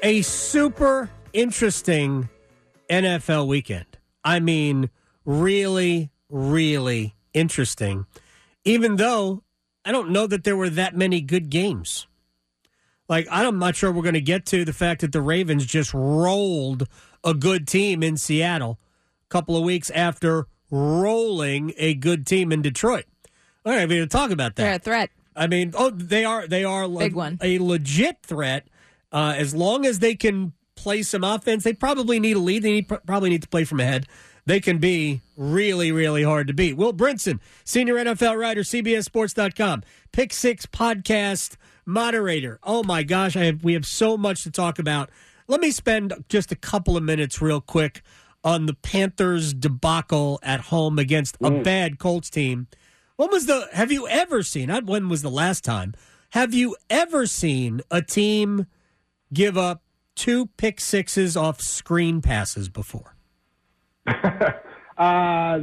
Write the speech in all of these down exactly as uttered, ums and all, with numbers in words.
A super interesting N F L weekend. I mean, really, really interesting. Even though I don't know that there were that many good games. Like, I'm not sure we're going to get to the fact that the Ravens just rolled a good team in Seattle a couple of weeks after rolling a good team in Detroit. All right, we're going to talk about that. They're a threat. I mean, oh, they are they are Big one. a legit threat. Uh, as long as they can play some offense, they probably need a lead. They need, probably need to play from ahead. They can be really, really hard to beat. Will Brinson, senior N F L writer, C B S Sports dot com, Pick Six podcast moderator. Oh, my gosh, I have, we have so much to talk about. Let me spend just a couple of minutes real quick on the Panthers debacle at home against a Mm. bad Colts team. When was the, have you ever seen, not when was the last time, have you ever seen a team give up two pick sixes off screen passes before? uh,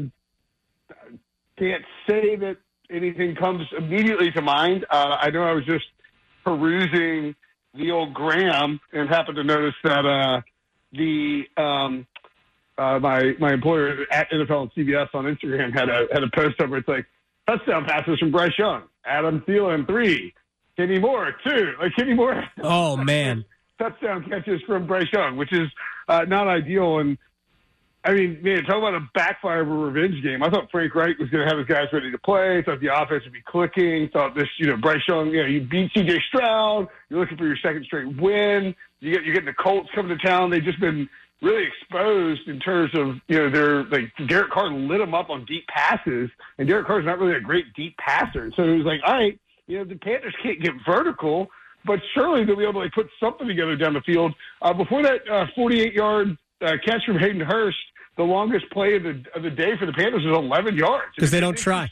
can't say that anything comes immediately to mind. Uh, I know I was just perusing the old Graham and happened to notice that uh, the um, uh, my my employer at N F L and C B S on Instagram had a had a post up where it's like touchdown passes from Bryce Young, Adam Thielen three, Kenny Moore two, like Kenny Moore. Oh man. Touchdown catches from Bryce Young, which is uh, not ideal. And, I mean, man, talk about a backfire of a revenge game. I thought Frank Reich was going to have his guys ready to play. Thought the offense would be clicking. Thought this, you know, Bryce Young, you know, you beat C J Stroud. You're looking for your second straight win. You get, you're getting the Colts coming to town. They've just been really exposed in terms of, you know, they're like Derek Carr lit them up on deep passes, and Derek Carr's not really a great deep passer. So it was like, all right, you know, the Panthers can't get vertical, but surely they'll be able to like, put something together down the field. Uh, before that uh, forty-eight-yard uh, catch from Hayden Hurst, the longest play of the of the day for the Panthers was eleven yards. Because they don't try.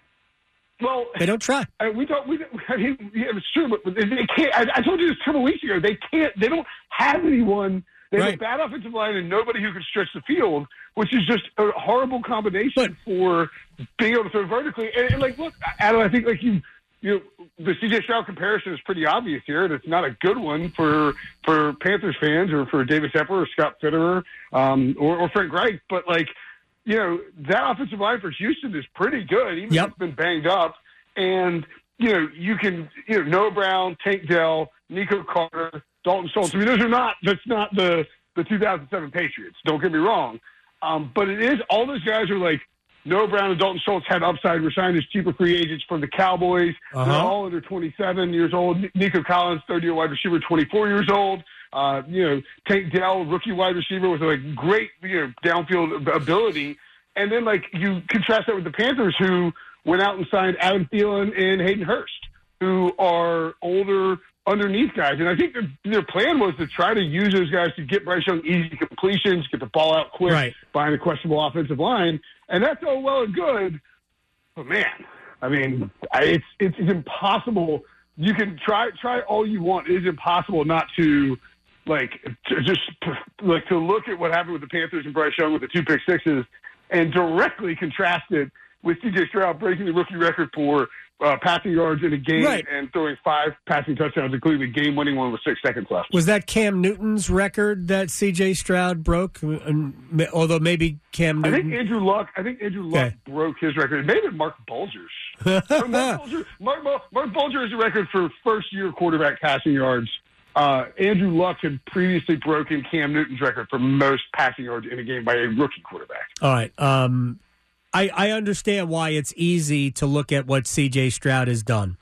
Well, they don't try. I, we don't. We, I mean, yeah, it's true, but they, they can't. I, I told you this a couple weeks ago. They can't. They don't have anyone. They have right. a bad offensive line and nobody who can stretch the field, which is just a horrible combination but, for being able to throw vertically. And, and like, look, Adam, I think like you. You know, the C J Stroud comparison is pretty obvious here, and it's not a good one for for Panthers fans or for David Tepper or Scott Fitterer um, or, or Frank Reich. But, like, you know, that offensive line for Houston is pretty good, even yep. if it's been banged up. And, you know, you can, you know, Noah Brown, Tank Dell, Nico Carter, Dalton Schultz. I mean, those are not, that's not the, the two thousand seven Patriots. Don't get me wrong. Um, but it is, all those guys are like, Noah Brown and Dalton Schultz had upside. Were signed as cheaper free agents from the Cowboys. Uh-huh. They're all under twenty-seven years old. Nico Collins, third-year wide receiver, twenty-four years old. Uh, you know, Tank Dell, rookie wide receiver with like great, you know, downfield ability. And then like you contrast that with the Panthers, who went out and signed Adam Thielen and Hayden Hurst, who are older, underneath guys. And I think their, their plan was to try to use those guys to get Bryce Young easy completions, get the ball out quick right. behind a questionable offensive line. And that's all well and good, but man, I mean, it's it's, it's impossible. You can try try all you want. It is impossible not to like to just like to look at what happened with the Panthers and Bryce Young with the two pick sixes and directly contrast it with C J Stroud breaking the rookie record for uh, passing yards in a game right. and throwing five passing touchdowns, including the game-winning one with six seconds left. Was that Cam Newton's record that C J Stroud broke? Although maybe Cam Newton. I think Andrew Luck. I think Andrew Luck okay. broke his record. It may have been Mark Bulger's. Mark, Bulger, Mark, Mark Bulger is a record for first-year quarterback passing yards. Uh, Andrew Luck had previously broken Cam Newton's record for most passing yards in a game by a rookie quarterback. All right. Um, I, I understand why it's easy to look at what C J Stroud has done.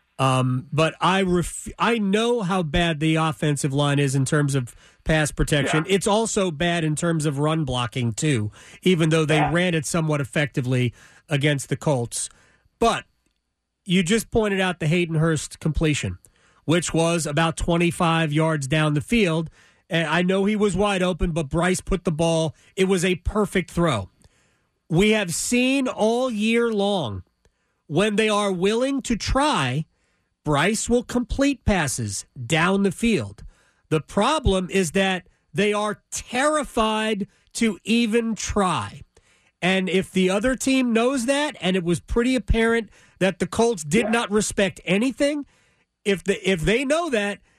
Um, but I ref- I know how bad the offensive line is in terms of pass protection. Yeah. It's also bad in terms of run blocking, too, even though they yeah. ran it somewhat effectively against the Colts. But you just pointed out the Hayden Hurst completion, which was about twenty-five yards down the field. And I know he was wide open, but Bryce put the ball. It was a perfect throw. We have seen all year long when they are willing to try, Bryce will complete passes down the field. The problem is that they are terrified to even try. And if the other team knows that, and it was pretty apparent that the Colts did yeah. not respect anything, if the if they know that,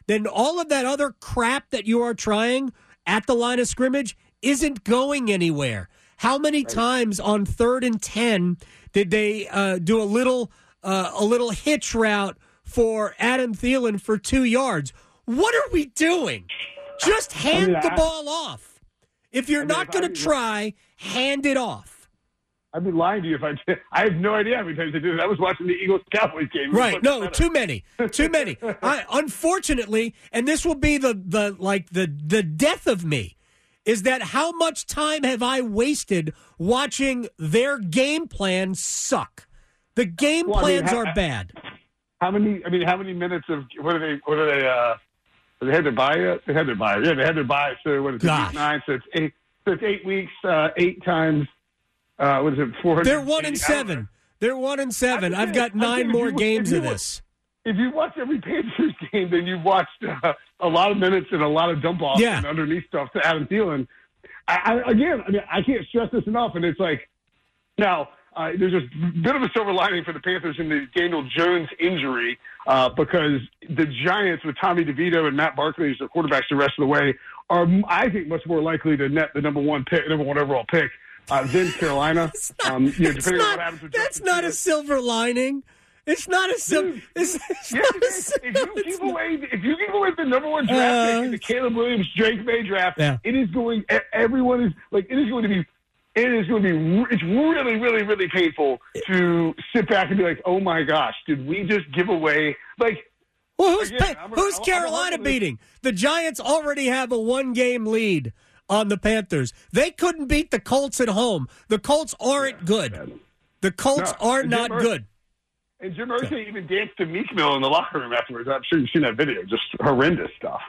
then all of that other crap that you are trying at the line of scrimmage isn't going anywhere. How many times on third and ten did they uh, do a little uh, a little hitch route for Adam Thielen for two yards? What are we doing? Just hand I mean, the I, ball off. If you're I mean, not going to try, hand it off. I'd be lying to you if I did. I have no idea how many times they did it. I was watching the Eagles-Cowboys game. Right. No, too many. Too many. I, unfortunately, and this will be the, the like the, the death of me, is that how much time have I wasted watching their game plans suck? The game well, plans I mean, how, are bad. How many? I mean, how many minutes of what are they? What are they? Uh, they had their bye yet? They had their bye. Yeah, they had their bye. So what is it? Week nine. So it's eight. So it's eight weeks. Uh, eight times. Uh, what is it? Four hundred. They're one and seven. They're one and seven. I've got nine more you, games of this. If you watch every Panthers game, then you've watched uh, a lot of minutes and a lot of dump offs yeah. and underneath stuff to Adam Thielen. I, I, again, I mean, I can't stress this enough. And it's like, now, uh, there's a bit of a silver lining for the Panthers in the Daniel Jones injury uh, because the Giants, with Tommy DeVito and Matt Barkley as their quarterbacks the rest of the way, are, I think, much more likely to net the number one pick, number one overall pick uh, than Carolina. Not, um, you know, depending not, on what happens with That's Justin not Fields. A silver lining. It's not a silver. It's, it's yes, it is. If you give away, if you give away the number one draft uh, pick in the Caleb Williams Drake May draft, yeah. it is going. Everyone is like it is going to be. It is going to be. It's really, really, really painful to sit back and be like, "Oh my gosh, did we just give away?" Like, well, who's again, pa- who's I'm, Carolina I'm beating? The Giants already have a one-game lead on the Panthers. They couldn't beat the Colts at home. The Colts aren't yeah, good. Man. The Colts no, are not Murphy, good. And Jim Irsay yeah. even danced to Meek Mill in the locker room afterwards. I'm sure you've seen that video. Just horrendous stuff.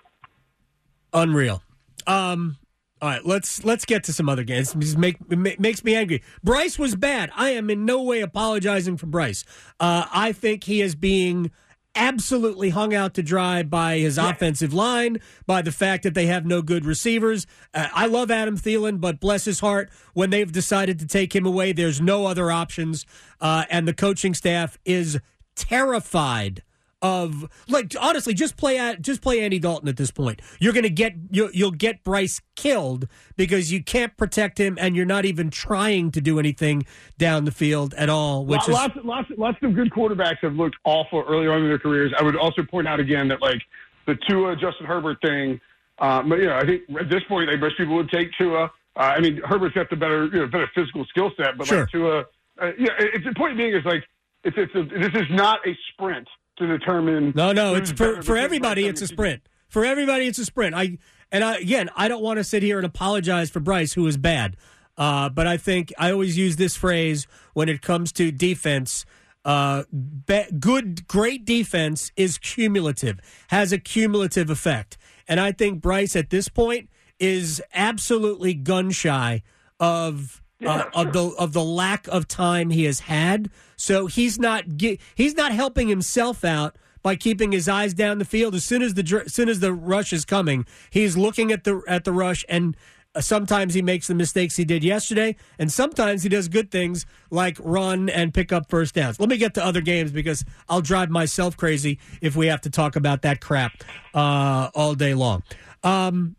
Unreal. Um, all right, let's let's get to some other games. It make, it makes me angry. Bryce was bad. I am in no way apologizing for Bryce. Uh, I think he is being absolutely hung out to dry by his yeah. offensive line, by the fact that they have no good receivers. Uh, I love Adam Thielen, but bless his heart, when they've decided to take him away, there's no other options, uh, and the coaching staff is terrified of, like, honestly, just play at, just play Andy Dalton at this point. You're going to get you'll, you'll get Bryce killed because you can't protect him, and you're not even trying to do anything down the field at all. Which lots, is lots, lots of good quarterbacks have looked awful early on in their careers. I would also point out again that like the Tua Justin Herbert thing. Um, you know, I think at this point, like, most people would take Tua. Uh, I mean, Herbert's got the better, you know, better physical skill set, but sure. like Tua. Uh, yeah, it's the point being is like it's it's a, this is not a sprint to determine. No, no, it's for for everybody. It's a sprint. For everybody, it's a sprint. I and I, again, I don't want to sit here and apologize for Bryce, who is bad, uh, but I think I always use this phrase when it comes to defense. Uh, be, good, great defense is cumulative, has a cumulative effect, and I think Bryce at this point is absolutely gun shy of. Uh, of the of the lack of time he has had, so he's not he's not helping himself out by keeping his eyes down the field. As soon as the as soon as the rush is coming, he's looking at the at the rush, and uh, sometimes he makes the mistakes he did yesterday, and sometimes he does good things like run and pick up first downs. Let me get to other games because I'll drive myself crazy if we have to talk about that crap uh, all day long. Um,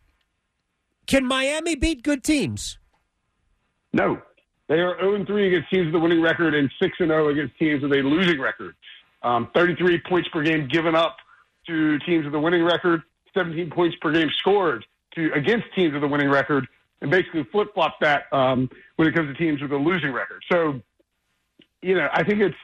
can Miami beat good teams? No. They are oh and three against teams with a winning record and six and oh against teams with a losing record. Um, thirty-three points per game given up to teams with a winning record, seventeen points per game scored to against teams with a winning record, and basically flip-flop that um, when it comes to teams with a losing record. So, you know, I think it's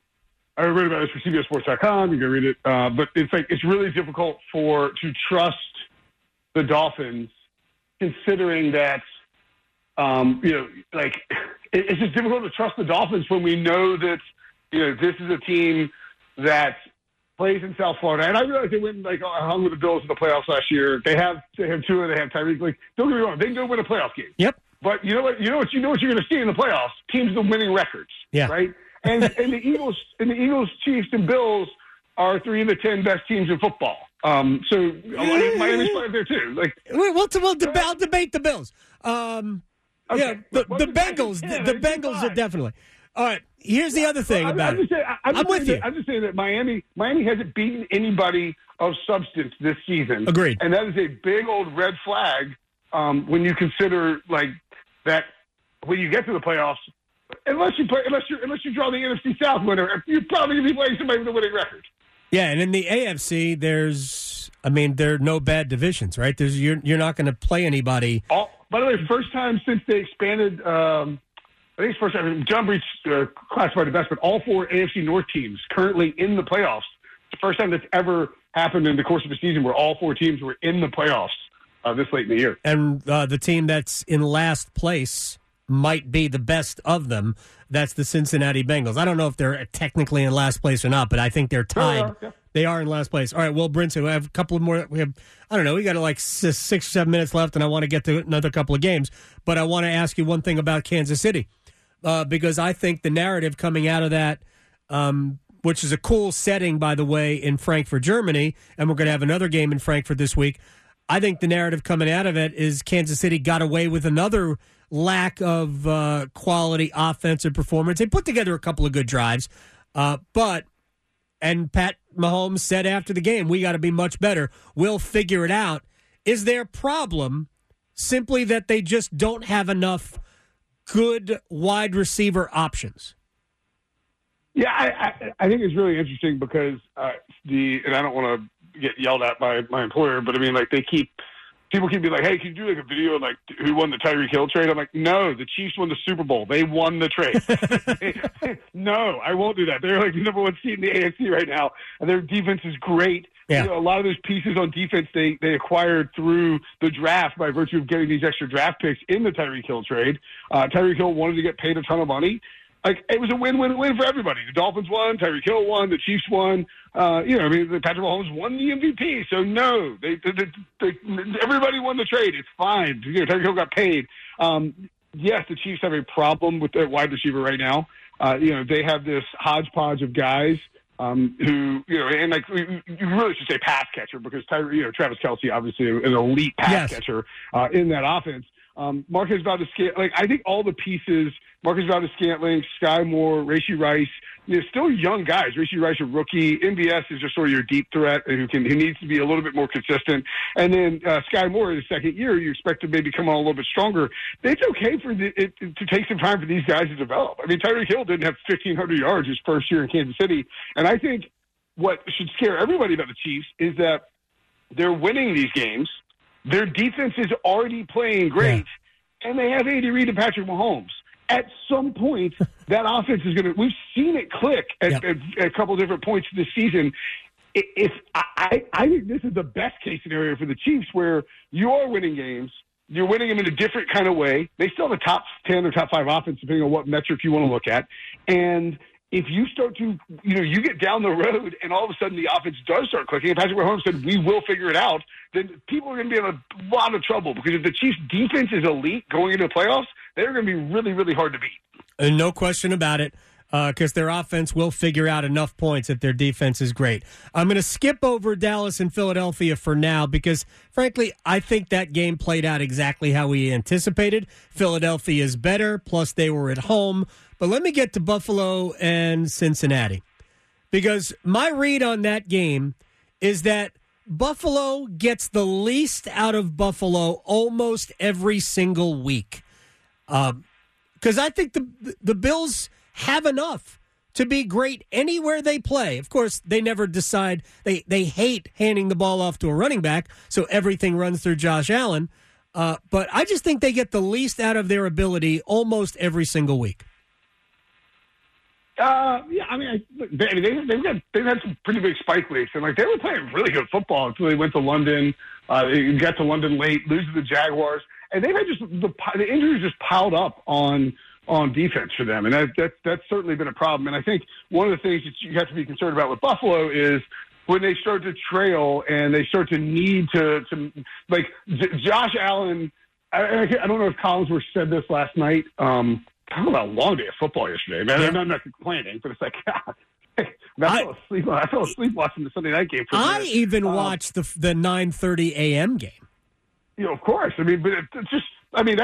– I read about this for C B S Sports dot com. You can read it. Uh, but it's like it's really difficult for to trust the Dolphins considering that – Um, you know, like it, it's just difficult to trust the Dolphins when we know that, you know, this is a team that plays in South Florida. And I realize they went like hung with the Bills in the playoffs last year. They have they have Tua, they have Tyreek. Like, don't get me wrong, they can go win a playoff game. Yep. But you know what? You know what? You know what you're going to see in the playoffs? Teams with winning records. Yeah. Right. And and the Eagles and the Eagles, Chiefs, and Bills are three of the ten best teams in football. Um, so Miami's playing there too. Like, we'll, we'll, we'll deb- I'll debate the Bills. Um, Okay. Yeah, the, the Bengals, the, the Bengals are definitely. All right, here's the other thing I'm, about I'm just saying, I'm, I'm just with saying you. That, I'm just saying that Miami Miami hasn't beaten anybody of substance this season. Agreed. And that is a big old red flag um, when you consider like that when you get to the playoffs. Unless you play, unless you unless you draw the N F C South winner, you're probably going to be playing somebody with a winning record. Yeah, and in the A F C, there's, I mean, there are no bad divisions, right? There's you're you're not going to play anybody. All, by the way, first time since they expanded. Um, I think it's first time. John Breach uh, classified the best, but all four A F C North teams currently in the playoffs. It's the first time that's ever happened in the course of a season where all four teams were in the playoffs uh, this late in the year. And uh, the team that's in last place might be the best of them. That's the Cincinnati Bengals. I don't know if they're technically in last place or not, but I think they're tied. They are, yeah. They are in last place. All right, Will Brinson, we have a couple of more. We have, I don't know, we got like six, six or seven minutes left, and I want to get to another couple of games. But I want to ask you one thing about Kansas City, uh, because I think the narrative coming out of that, um, which is a cool setting, by the way, in Frankfurt, Germany, and we're going to have another game in Frankfurt this week. I think the narrative coming out of it is Kansas City got away with another lack of uh, quality offensive performance. They put together a couple of good drives, uh, but, and Pat Mahomes said after the game, we got to be much better. We'll figure it out. Is their problem simply that they just don't have enough good wide receiver options? Yeah, I, I, I think it's really interesting because uh, the, and I don't want to get yelled at by my employer, but I mean, like they keep, people keep being like, hey, can you do like a video of like who won the Tyreek Hill trade? I'm like, no, the Chiefs won the Super Bowl. They won the trade. No, I won't do that. They're like the number one seed in the A F C right now, and their defense is great. Yeah. You know, a lot of those pieces on defense they, they acquired through the draft by virtue of getting these extra draft picks in the Tyreek Hill trade. Uh, Tyreek Hill wanted to get paid a ton of money. Like, it was a win-win-win for everybody. The Dolphins won, Tyreek Hill won, the Chiefs won. Uh, you know, I mean, Patrick Mahomes won the M V P. So, no, they, they, they, they, everybody won the trade. It's fine. You know, Tyreek Hill got paid. Um, yes, the Chiefs have a problem with their wide receiver right now. Uh, you know, they have this hodgepodge of guys um, who, you know, and like you really should say pass catcher because, Tyre, you know, Travis Kelce, obviously an elite pass yes. catcher uh, in that offense. Um, Marcus Valdez-Scantling, like I think all the pieces, Marcus Valdez-Scantling, Sky Moore, Rashee Rice, you know, still young guys. Rashee Rice, a rookie. M B S is just sort of your deep threat who can who needs to be a little bit more consistent. And then uh, Sky Moore, the second year, you expect to maybe come on a little bit stronger. It's okay for the, it, to take some time for these guys to develop. I mean, Tyreek Hill didn't have fifteen hundred yards his first year in Kansas City, and I think what should scare everybody about the Chiefs is that they're winning these games. Their defense is already playing great, yeah. and they have Andy Reid and Patrick Mahomes. At some point, that offense is going to – we've seen it click at, yep. at, at a couple of different points this season. If I, I think this is the best-case scenario for the Chiefs where you are winning games. You're winning them in a different kind of way. They still have a top ten or top five offense, depending on what metric you want to look at. And – if you start to, you know, you get down the road and all of a sudden the offense does start clicking, and Patrick Mahomes said, we will figure it out, then people are going to be in a lot of trouble because if the Chiefs' defense is elite going into the playoffs, they're going to be really, really hard to beat. And no question about it, because uh, their offense will figure out enough points if their defense is great. I'm going to skip over Dallas and Philadelphia for now because, frankly, I think that game played out exactly how we anticipated. Philadelphia is better, plus they were at home. But let me get to Buffalo and Cincinnati, because my read on that game is that Buffalo gets the least out of Buffalo almost every single week. Because um, I think the the Bills have enough to be great anywhere they play. Of course, they never decide. They, they hate handing the ball off to a running back, so everything runs through Josh Allen. Uh, but I just think they get the least out of their ability almost every single week. Uh, yeah, I mean, I, they, I mean, they, they've got they've had some pretty big spike weeks, and like they were playing really good football until they went to London. Uh, they got to London late, lose to the Jaguars, and they've had just the, the injuries just piled up on on defense for them, and that, that that's certainly been a problem. And I think one of the things that you have to be concerned about with Buffalo is when they start to trail and they start to need to to like J- Josh Allen. I, I don't know if Collinsworth said this last night. Um, Talk about a long day of football yesterday. Man, yeah. I'm not complaining, but it's like God, I fell asleep. I fell asleep watching the Sunday night game. For I even um, watched the the nine thirty a.m. game. You know, of course. I mean, but it, it's just. I mean, that's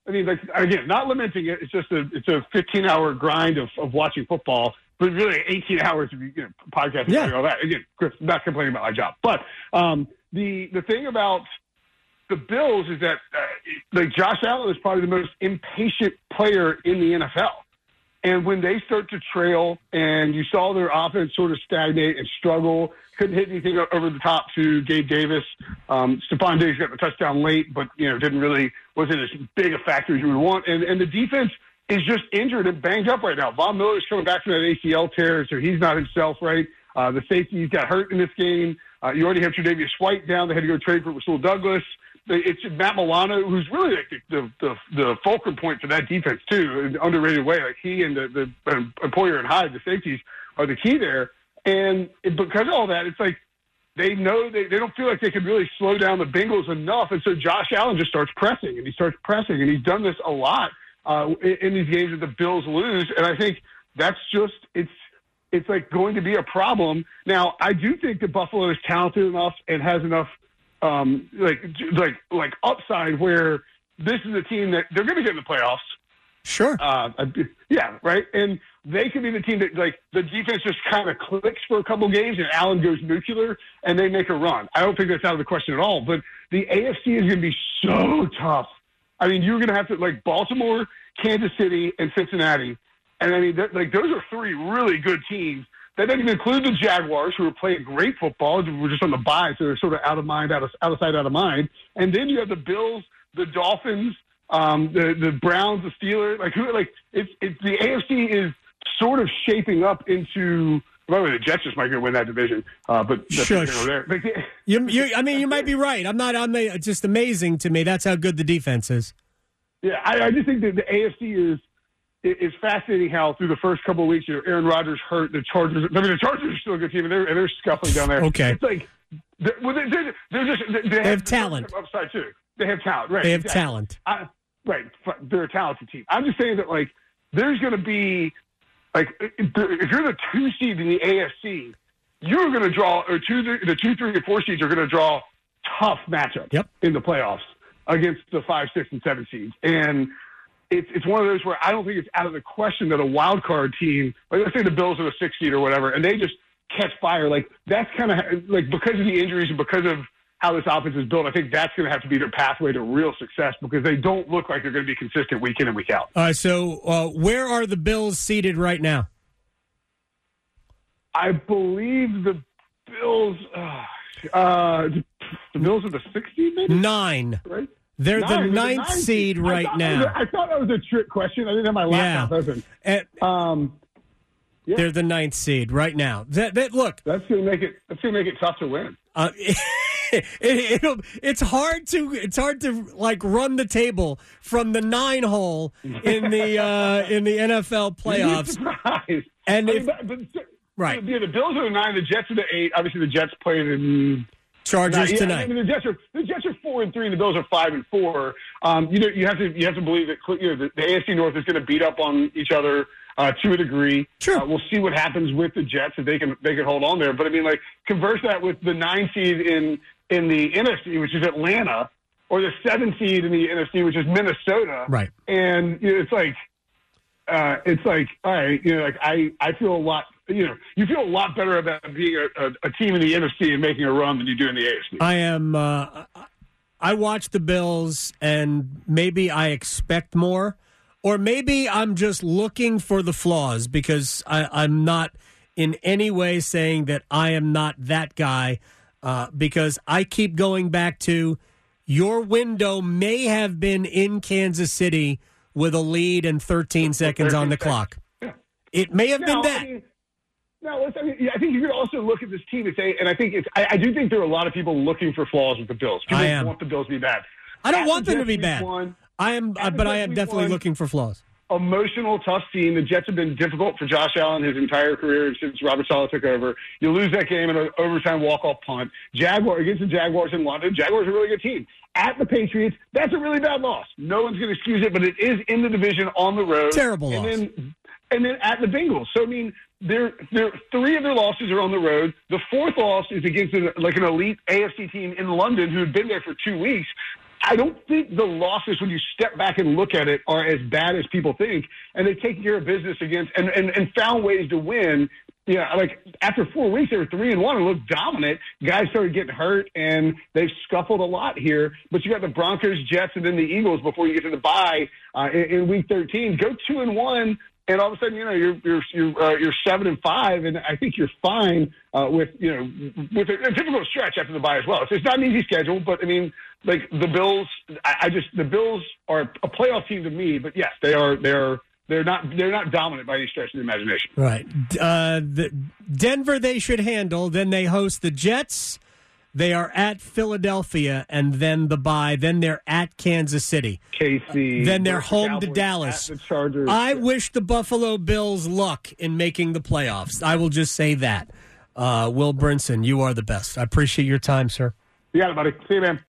I mean, like, again, not lamenting it. It's just a it's a fifteen hour grind of, of watching football, but really eighteen hours of you know podcasting Yeah. and all that. Again, Chris, I'm not complaining about my job, but um, the the thing about the Bills is that uh, like Josh Allen is probably the most impatient player in the N F L. And when they start to trail and you saw their offense sort of stagnate and struggle, couldn't hit anything over the top to Gabe Davis. Um, Stephon Diggs got the touchdown late, but, you know, didn't really, wasn't as big a factor as you would want. And, and the defense is just injured and banged up right now. Von Miller's coming back from that A C L tear, so he's not himself, right? Uh, the safeties got hurt in this game. Uh, you already have Tre'Davious White down. They had to go trade for Rasul Douglas. It's Matt Milano, who's really like the, the the fulcrum point for that defense too, in an underrated way. Like he and the, the um, Employer and Hyde, the safeties, are the key there. And it, because of all that, it's like they know they, they don't feel like they can really slow down the Bengals enough. And so Josh Allen just starts pressing, and he starts pressing, and he's done this a lot uh, in, in these games that the Bills lose. And I think that's just it's it's like going to be a problem. Now, I do think that Buffalo is talented enough and has enough. Um, like, like, like upside where this is a team that they're going to get in the playoffs. Sure. Uh, yeah, right. And they could be the team that, like, the defense just kind of clicks for a couple games and Allen goes nuclear and they make a run. I don't think that's out of the question at all. But the A F C is going to be so tough. I mean, you're going to have to, like, Baltimore, Kansas City, and Cincinnati. And, I mean, like, those are three really good teams. That doesn't even include the Jaguars, who are playing great football. We're just on the bye, so they're sort of out of mind, out of, out of sight, out of mind. And then you have the Bills, the Dolphins, um, the the Browns, the Steelers. Like who? Like it's it's the A F C is sort of shaping up into. By the way, the Jets just might go win that division, uh, but that's Shush. over there. Like, You, you, I mean, you might be right. I'm not. I'm it's just amazing to me. That's how good the defense is. yeah, I, I just think that the A F C is. It's fascinating how through the first couple of weeks, you know, Aaron Rodgers hurt the Chargers. I mean, the Chargers are still a good team, and they're, and they're scuffling down there. Okay. It's like they're, well, they're, they're just they, They have, have talent. upside too. They have talent, right? They have exactly. talent. I, right, they're a talented team. I'm just saying that like there's going to be like if you're the two seed in the A F C, you're going to draw or two the two, three, and four seeds are going to draw tough matchups Yep. in the playoffs against the five, six, and seven seeds, and. It's it's one of those where I don't think it's out of the question that a wild card team, like let's say the Bills are the sixth seed or whatever, and they just catch fire. Like that's kind of like because of the injuries and because of how this offense is built, I think that's going to have to be their pathway to real success because they don't look like they're going to be consistent week in and week out. Uh, so uh, where are the Bills seated right now? I believe the Bills, uh, uh, the Bills are the sixth seed, maybe Nine. right? They're Nine, the they're ninth nine seed I right thought now. that was a- I thought that was a trick question. I didn't have my laptop Yeah. open. And Um, yeah. they're the ninth seed right now. That, that look, That's going to make it. That's going to make it tough to win. uh, it, it'll, it's hard to it's hard to like run the table from the nine hole in the uh, in the N F L playoffs. Surprise. And I if- mean, but, but, Right. Yeah, the Bills are the nine. The Jets are the eight. Obviously, the Jets played in. Chargers yeah, tonight. I mean, the Jets are the Jets are four and three, and the Bills are five and four. Um, you know, you have to you have to believe that you know the, the A F C North is going to beat up on each other uh, to a degree. Sure. Uh, we'll see what happens with the Jets if they can they can hold on there. But I mean, like converse that with the nine seed in in the N F C, which is Atlanta, or the seven seed in the N F C, which is Minnesota. Right. And you know, it's like uh, it's like all right, you know, like I I feel a lot. You know, you feel a lot better about being a, a, a team in the N F C and making a run than you do in the A F C. I am. Uh, I watch the Bills, and maybe I expect more, or maybe I'm just looking for the flaws because I, I'm not in any way saying that I am not that guy. Uh, because I keep going back to your window may have been in Kansas City with a lead and thirteen seconds on the clock. Yeah. It may have No, been that. I mean, no, let's, I, mean, I think you could also look at this team and say, and I think it's, I, I do think there are a lot of people looking for flaws with the Bills. People I am. want the Bills to be bad. I don't At want the them to Jets be week bad. one, I am, uh, at the but I Jets am week definitely one, looking for flaws. Emotional, tough team. The Jets have been difficult for Josh Allen his entire career since Robert Saleh took over. You lose that game in an overtime walk-off punt. Jaguar against the Jaguars in London. Jaguars are a really good team. At the Patriots, that's a really bad loss. No one's going to excuse it, but it is in the division on the road. Terrible and loss. Then, and then at the Bengals. So, I mean, they're, they're, three of their losses are on the road. The fourth loss is against an, like an elite A F C team in London who had been there for two weeks. I don't think the losses, when you step back and look at it, are as bad as people think. And they've taken care of business against and, and, and found ways to win. Yeah, like after four weeks, they were three and one and looked dominant. Guys started getting hurt, and they've scuffled a lot here. But you got the Broncos, Jets, and then the Eagles before you get to the bye uh, in, in week thirteen. Go two and one, and all of a sudden, you know, you're you're you're, uh, you're seven and five, and I think you're fine uh, with you know with a, a difficult stretch after the bye as well. So it's not an easy schedule, but I mean, like the Bills, I, I just the Bills are a playoff team to me. But yes, they are they are. They're not. They're not dominant by any stretch of the imagination. Right. Uh, the Denver they should handle. Then they host the Jets. They are at Philadelphia, and then the bye. Then they're at Kansas City. K C. Then they're home Cowboys, to Dallas. At the Chargers. I wish the Buffalo Bills luck in making the playoffs. I will just say that. Uh, Will Brinson, you are the best. I appreciate your time, sir. You got it, buddy. See you, man.